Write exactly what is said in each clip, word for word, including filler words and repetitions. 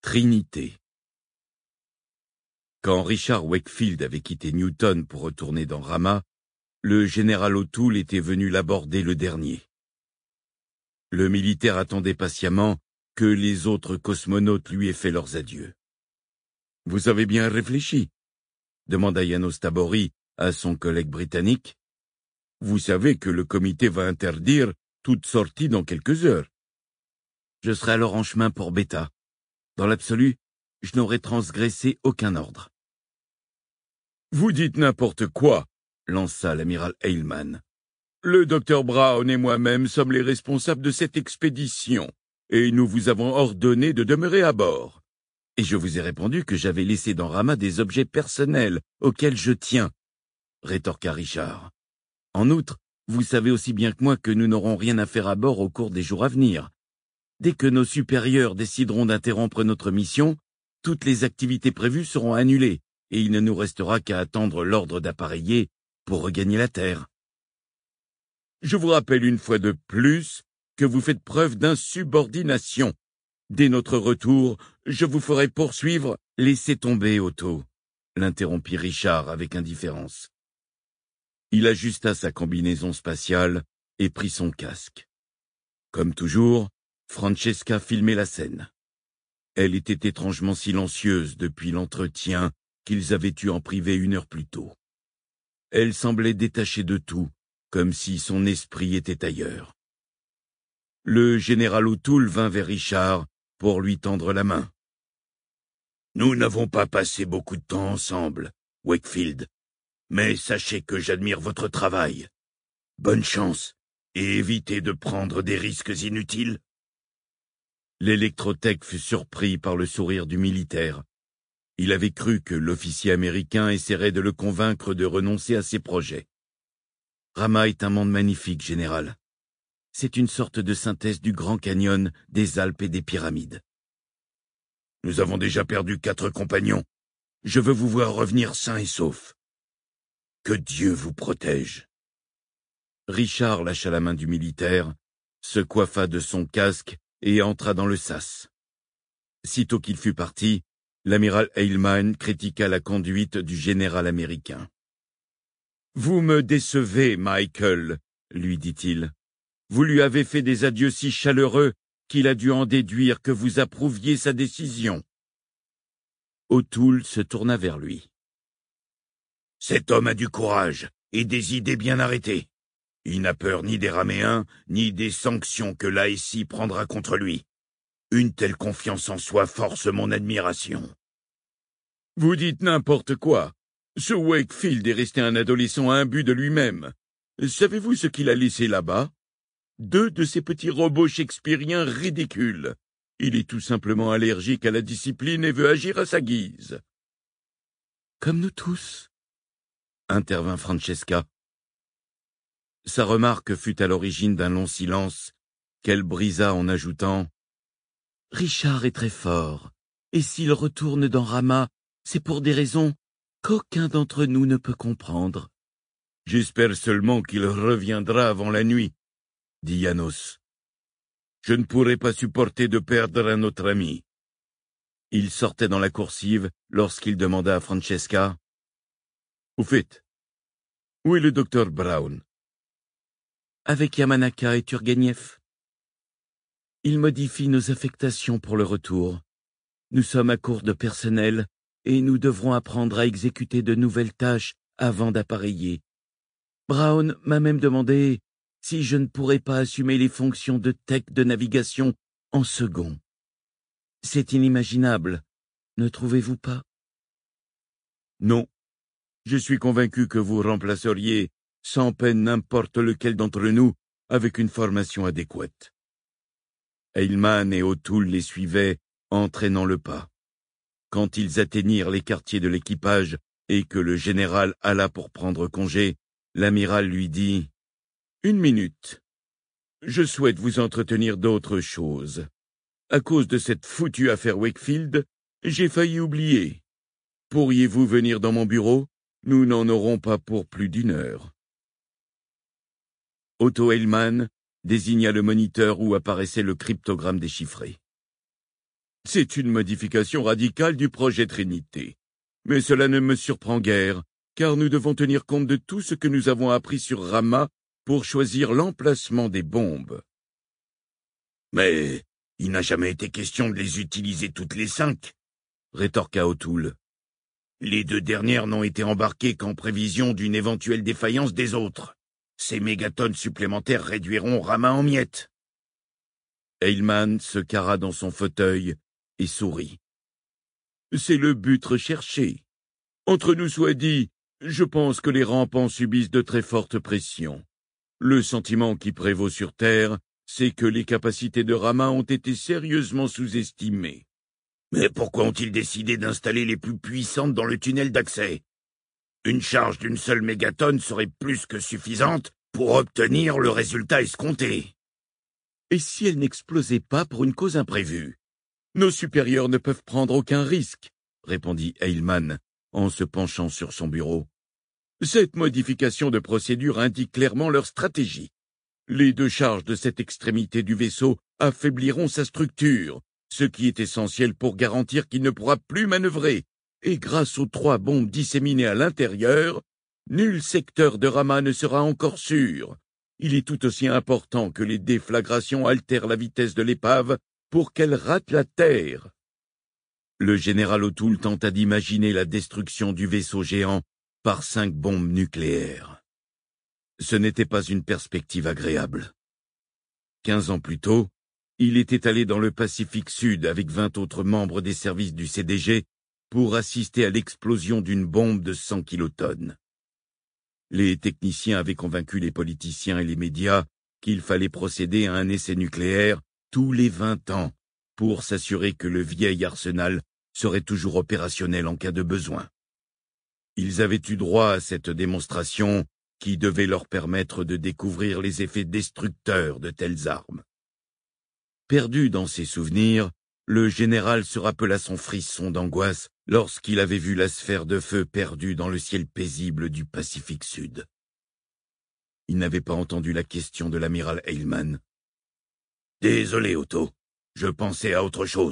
Trinité. Quand Richard Wakefield avait quitté Newton pour retourner dans Rama, le général O'Toole était venu l'aborder le dernier. Le militaire attendait patiemment que les autres cosmonautes lui aient fait leurs adieux. « Vous avez bien réfléchi ?» demanda Janos Tabori à son collègue britannique. « Vous savez que le comité va interdire toute sortie dans quelques heures. » Je serai alors en chemin pour Beta. Dans l'absolu, je n'aurais transgressé aucun ordre. « Vous dites n'importe quoi !» lança l'amiral Heilmann. « Le docteur Brown et moi-même sommes les responsables de cette expédition, et nous vous avons ordonné de demeurer à bord. Et je vous ai répondu que j'avais laissé dans Rama des objets personnels auxquels je tiens, » rétorqua Richard. « En outre, vous savez aussi bien que moi que nous n'aurons rien à faire à bord au cours des jours à venir. Dès que nos supérieurs décideront d'interrompre notre mission, toutes les activités prévues seront annulées, et il ne nous restera qu'à attendre l'ordre d'appareiller pour regagner la Terre. Je vous rappelle une fois de plus que vous faites preuve d'insubordination. Dès notre retour, je vous ferai poursuivre. » « Laissez tomber, Otto, » l'interrompit Richard avec indifférence. Il ajusta sa combinaison spatiale et prit son casque. Comme toujours, Francesca filmait la scène. Elle était étrangement silencieuse depuis l'entretien qu'ils avaient eu en privé une heure plus tôt. Elle semblait détachée de tout, comme si son esprit était ailleurs. Le général O'Toole vint vers Richard pour lui tendre la main. « Nous n'avons pas passé beaucoup de temps ensemble, Wakefield, mais sachez que j'admire votre travail. Bonne chance, et évitez de prendre des risques inutiles. » L'électrotech fut surpris par le sourire du militaire. Il avait cru que l'officier américain essaierait de le convaincre de renoncer à ses projets. Rama est un monde magnifique, général. C'est une sorte de synthèse du Grand Canyon, des Alpes et des pyramides. Nous avons déjà perdu quatre compagnons. Je veux vous voir revenir sains et saufs. Que Dieu vous protège. Richard lâcha la main du militaire, se coiffa de son casque et entra dans le sas. Sitôt qu'il fut parti, l'amiral Heilmann critiqua la conduite du général américain. « Vous me décevez, Michael, » lui dit-il. « Vous lui avez fait des adieux si chaleureux qu'il a dû en déduire que vous approuviez sa décision. » O'Toole se tourna vers lui. « Cet homme a du courage et des idées bien arrêtées. Il n'a peur ni des Raméens, ni des sanctions que l'A S I prendra contre lui. Une telle confiance en soi force mon admiration. » « Vous dites n'importe quoi. Ce Wakefield est resté un adolescent imbu de lui-même. Savez-vous ce qu'il a laissé là-bas? Deux de ces petits robots shakespeariens ridicules. Il est tout simplement allergique à la discipline et veut agir à sa guise. »« Comme nous tous, » intervint Francesca. Sa remarque fut à l'origine d'un long silence, qu'elle brisa en ajoutant « Richard est très fort, et s'il retourne dans Rama, c'est pour des raisons qu'aucun d'entre nous ne peut comprendre. »« J'espère seulement qu'il reviendra avant la nuit, » dit Janos. « Je ne pourrai pas supporter de perdre un autre ami. » Il sortait dans la coursive lorsqu'il demanda à Francesca « Au fait, où est le docteur Brown ?»« Avec Yamanaka et Turgenev. Il modifie nos affectations pour le retour. Nous sommes à court de personnel et nous devrons apprendre à exécuter de nouvelles tâches avant d'appareiller. Brown m'a même demandé si je ne pourrais pas assumer les fonctions de tech de navigation en second. C'est inimaginable, ne trouvez-vous pas? Non, je suis convaincu que vous remplaceriez sans peine n'importe lequel d'entre nous avec une formation adéquate. » Heilmann et O'Toole les suivaient, entraînant le pas. Quand ils atteignirent les quartiers de l'équipage et que le général alla pour prendre congé, l'amiral lui dit « Une minute. Je souhaite vous entretenir d'autre chose. À cause de cette foutue affaire Wakefield, j'ai failli oublier. Pourriez-vous venir dans mon bureau? Nous n'en aurons pas pour plus d'une heure. » Otto Heilmann désigna le moniteur où apparaissait le cryptogramme déchiffré. « C'est une modification radicale du projet Trinité. Mais cela ne me surprend guère, car nous devons tenir compte de tout ce que nous avons appris sur Rama pour choisir l'emplacement des bombes. Mais il n'a jamais été question de les utiliser toutes les cinq, rétorqua O'Toole. Les deux dernières n'ont été embarquées qu'en prévision d'une éventuelle défaillance des autres. Ces mégatonnes supplémentaires réduiront Rama en miettes. Heyman se carra dans son fauteuil et sourit. C'est le but recherché. Entre nous soit dit, je pense que les rampants subissent de très fortes pressions. Le sentiment qui prévaut sur Terre, c'est que les capacités de Rama ont été sérieusement sous-estimées. Mais pourquoi ont-ils décidé d'installer les plus puissantes dans le tunnel d'accès? Une charge d'une seule mégatonne serait plus que suffisante pour obtenir le résultat escompté. Et si elle n'explosait pas pour une cause imprévue? Nos supérieurs ne peuvent prendre aucun risque, répondit Heyman en se penchant sur son bureau. Cette modification de procédure indique clairement leur stratégie. Les deux charges de cette extrémité du vaisseau affaibliront sa structure, ce qui est essentiel pour garantir qu'il ne pourra plus manœuvrer, et grâce aux trois bombes disséminées à l'intérieur, nul secteur de Rama ne sera encore sûr. Il est tout aussi important que les déflagrations altèrent la vitesse de l'épave pour qu'elle rate la Terre. Le général O'Toole tenta d'imaginer la destruction du vaisseau géant par cinq bombes nucléaires. Ce n'était pas une perspective agréable. Quinze ans plus tôt, il était allé dans le Pacifique Sud avec vingt autres membres des services du C D G pour assister à l'explosion d'une bombe de cent kilotonnes. Les techniciens avaient convaincu les politiciens et les médias qu'il fallait procéder à un essai nucléaire tous les vingt ans pour s'assurer que le vieil arsenal serait toujours opérationnel en cas de besoin. Ils avaient eu droit à cette démonstration qui devait leur permettre de découvrir les effets destructeurs de telles armes. Perdu dans ses souvenirs, le général se rappela son frisson d'angoisse lorsqu'il avait vu la sphère de feu perdue dans le ciel paisible du Pacifique Sud. Il n'avait pas entendu la question de l'amiral Heyman. « Désolé, Otto, je pensais à autre chose. »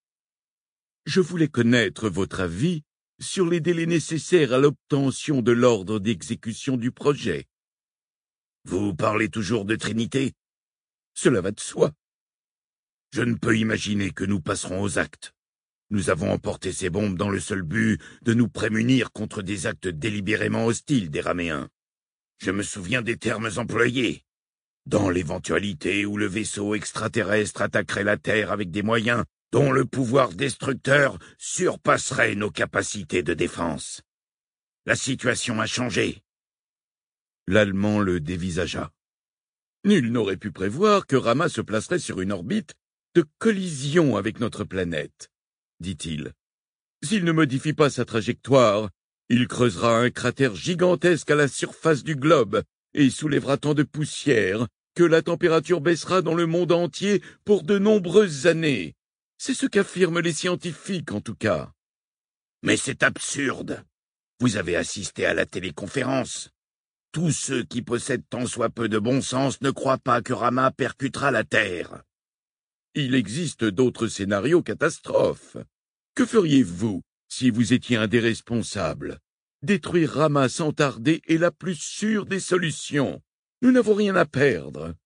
Je voulais connaître votre avis sur les délais nécessaires à l'obtention de l'ordre d'exécution du projet. Vous parlez toujours de Trinité? Cela va de soi. Je ne peux imaginer que nous passerons aux actes. Nous avons emporté ces bombes dans le seul but de nous prémunir contre des actes délibérément hostiles des Raméens. Je me souviens des termes employés. Dans l'éventualité où le vaisseau extraterrestre attaquerait la Terre avec des moyens dont le pouvoir destructeur surpasserait nos capacités de défense. La situation a changé. L'Allemand le dévisagea. Nul n'aurait pu prévoir que Rama se placerait sur une orbite de collision avec notre planète, dit-il. S'il ne modifie pas sa trajectoire, il creusera un cratère gigantesque à la surface du globe et soulèvera tant de poussière que la température baissera dans le monde entier pour de nombreuses années. C'est ce qu'affirment les scientifiques, en tout cas. Mais c'est absurde. Vous avez assisté à la téléconférence. Tous ceux qui possèdent tant soit peu de bon sens ne croient pas que Rama percutera la Terre. Il existe d'autres scénarios catastrophes. Que feriez-vous si vous étiez un des responsables? Détruire Rama sans tarder est la plus sûre des solutions. Nous n'avons rien à perdre.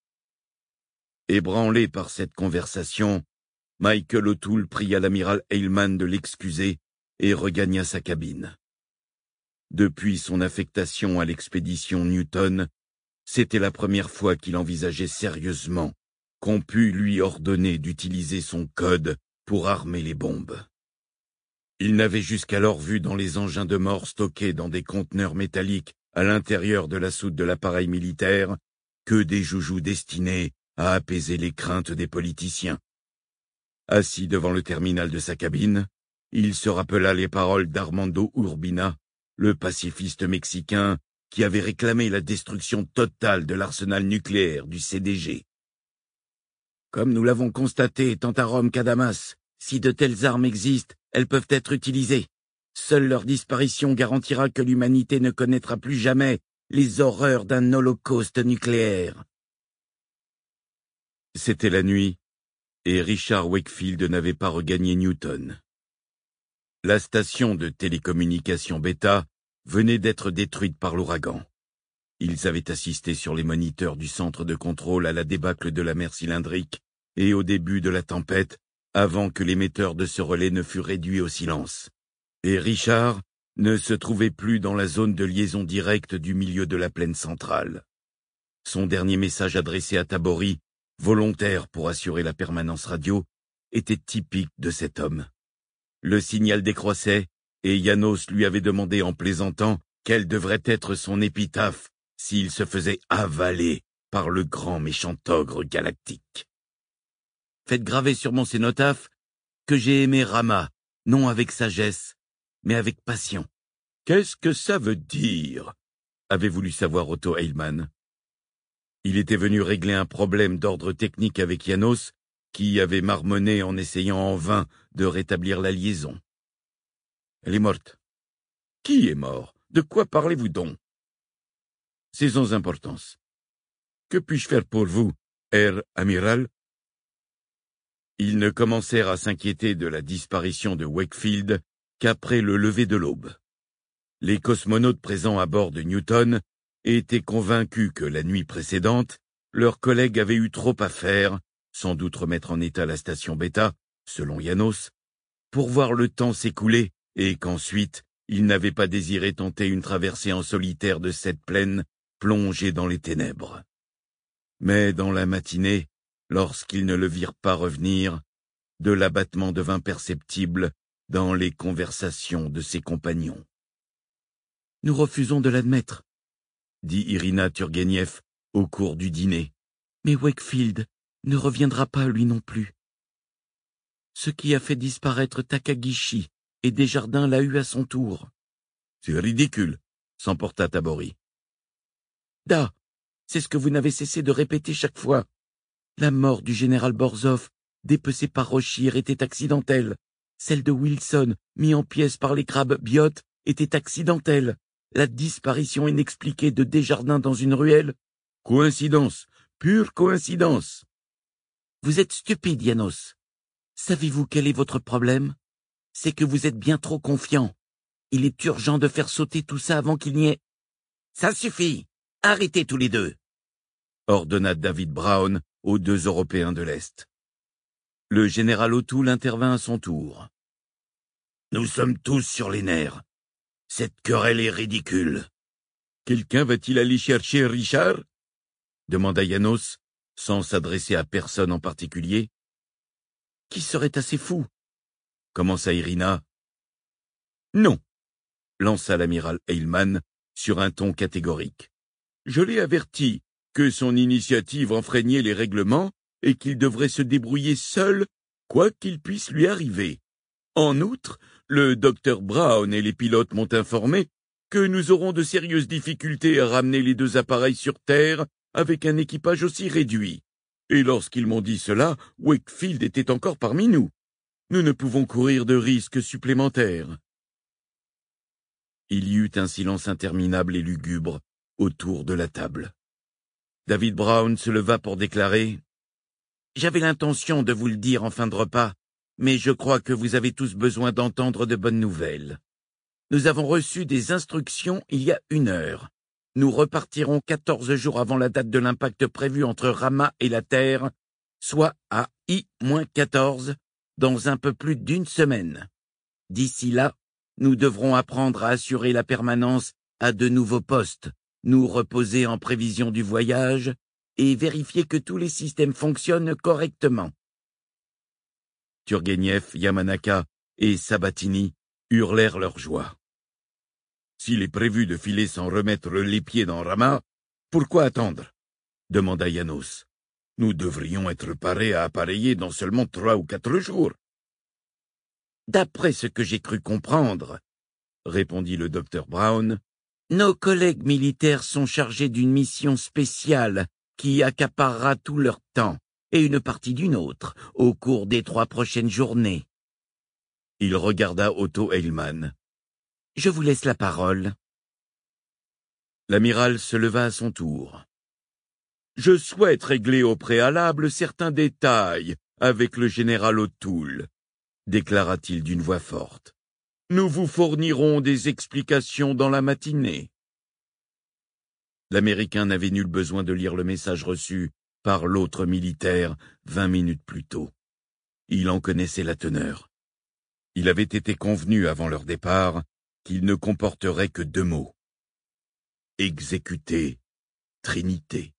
Ébranlé par cette conversation, Michael O'Toole pria l'amiral Heyman de l'excuser et regagna sa cabine. Depuis son affectation à l'expédition Newton, c'était la première fois qu'il envisageait sérieusement qu'on pût lui ordonner d'utiliser son code pour armer les bombes. Il n'avait jusqu'alors vu dans les engins de mort stockés dans des conteneurs métalliques à l'intérieur de la soute de l'appareil militaire que des joujoux destinés à apaiser les craintes des politiciens. Assis devant le terminal de sa cabine, il se rappela les paroles d'Armando Urbina, le pacifiste mexicain qui avait réclamé la destruction totale de l'arsenal nucléaire du C D G. Comme nous l'avons constaté tant à Rome qu'à Damas, si de telles armes existent, elles peuvent être utilisées. Seule leur disparition garantira que l'humanité ne connaîtra plus jamais les horreurs d'un holocauste nucléaire. C'était la nuit, et Richard Wakefield n'avait pas regagné Newton. La station de télécommunication Beta venait d'être détruite par l'ouragan. Ils avaient assisté sur les moniteurs du centre de contrôle à la débâcle de la mer cylindrique et au début de la tempête, avant que l'émetteur de ce relais ne fût réduit au silence. Et Richard ne se trouvait plus dans la zone de liaison directe du milieu de la plaine centrale. Son dernier message adressé à Tabori, volontaire pour assurer la permanence radio, était typique de cet homme. Le signal décroissait, et Janos lui avait demandé en plaisantant quelle devrait être son épitaphe s'il se faisait avaler par le grand méchant ogre galactique. Faites graver sur mon cénotaphe que j'ai aimé Rama, non avec sagesse, mais avec passion. Qu'est-ce que ça veut dire? Avait voulu savoir Otto Heilmann. Il était venu régler un problème d'ordre technique avec Janos, qui avait marmonné en essayant en vain de rétablir la liaison. Elle est morte. Qui est mort? De quoi parlez-vous donc? C'est sans importance. Que puis-je faire pour vous, Herr Amiral? Ils ne commencèrent à s'inquiéter de la disparition de Wakefield qu'après le lever de l'aube. Les cosmonautes présents à bord de Newton étaient convaincus que la nuit précédente, leurs collègues avaient eu trop à faire, sans doute remettre en état la station Beta, selon Janos, pour voir le temps s'écouler et qu'ensuite, ils n'avaient pas désiré tenter une traversée en solitaire de cette plaine plongée dans les ténèbres. Mais dans la matinée, lorsqu'ils ne le virent pas revenir, de l'abattement devint perceptible dans les conversations de ses compagnons. « Nous refusons de l'admettre, » dit Irina Turgenev au cours du dîner. « Mais Wakefield ne reviendra pas lui non plus. Ce qui a fait disparaître Takagishi et Desjardins l'a eu à son tour. »« C'est ridicule, » s'emporta Tabori. « Da, c'est ce que vous n'avez cessé de répéter chaque fois. La mort du général Borzov, dépecé par Rochir, était accidentelle. Celle de Wilson, mis en pièces par les crabes biotes, était accidentelle. La disparition inexpliquée de Desjardins dans une ruelle, coïncidence, pure coïncidence. Vous êtes stupide, Janos. Savez-vous quel est votre problème? C'est que vous êtes bien trop confiant. Il est urgent de faire sauter tout ça avant qu'il n'y ait... Ça suffit! Arrêtez tous les deux! Ordonna David Brown aux deux Européens de l'Est. Le général O'Toole intervint à son tour. Nous sommes tous sur les nerfs. Cette querelle est ridicule. Quelqu'un va-t-il aller chercher Richard? Demanda Janos, sans s'adresser à personne en particulier. Qui serait assez fou? Commença Irina. Non, lança l'amiral Heilmann sur un ton catégorique. Je l'ai averti que son initiative enfreignait les règlements et qu'il devrait se débrouiller seul, quoi qu'il puisse lui arriver. En outre, le docteur Brown et les pilotes m'ont informé que nous aurons de sérieuses difficultés à ramener les deux appareils sur Terre avec un équipage aussi réduit. Et lorsqu'ils m'ont dit cela, Wakefield était encore parmi nous. Nous ne pouvons courir de risques supplémentaires. Il y eut un silence interminable et lugubre autour de la table. David Brown se leva pour déclarer « J'avais l'intention de vous le dire en fin de repas, mais je crois que vous avez tous besoin d'entendre de bonnes nouvelles. Nous avons reçu des instructions il y a une heure. Nous repartirons quatorze jours avant la date de l'impact prévu entre Rama et la Terre, soit à I quatorze, dans un peu plus d'une semaine. D'ici là, nous devrons apprendre à assurer la permanence à de nouveaux postes, nous reposer en prévision du voyage et vérifier que tous les systèmes fonctionnent correctement. » Turgenev, Yamanaka et Sabatini hurlèrent leur joie. « S'il est prévu de filer sans remettre les pieds dans Rama, pourquoi attendre ?» demanda Janos. « Nous devrions être parés à appareiller dans seulement trois ou quatre jours. »« D'après ce que j'ai cru comprendre, » répondit le docteur Brown, « nos collègues militaires sont chargés d'une mission spéciale qui accaparera tout leur temps et une partie d'une autre au cours des trois prochaines journées. » Il regarda Otto Heilmann. « Je vous laisse la parole. » L'amiral se leva à son tour. « Je souhaite régler au préalable certains détails avec le général O'Toole, déclara-t-il d'une voix forte. Nous vous fournirons des explications dans la matinée. L'Américain n'avait nul besoin de lire le message reçu par l'autre militaire vingt minutes plus tôt. Il en connaissait la teneur. Il avait été convenu avant leur départ qu'il ne comporterait que deux mots. Exécuter Trinité.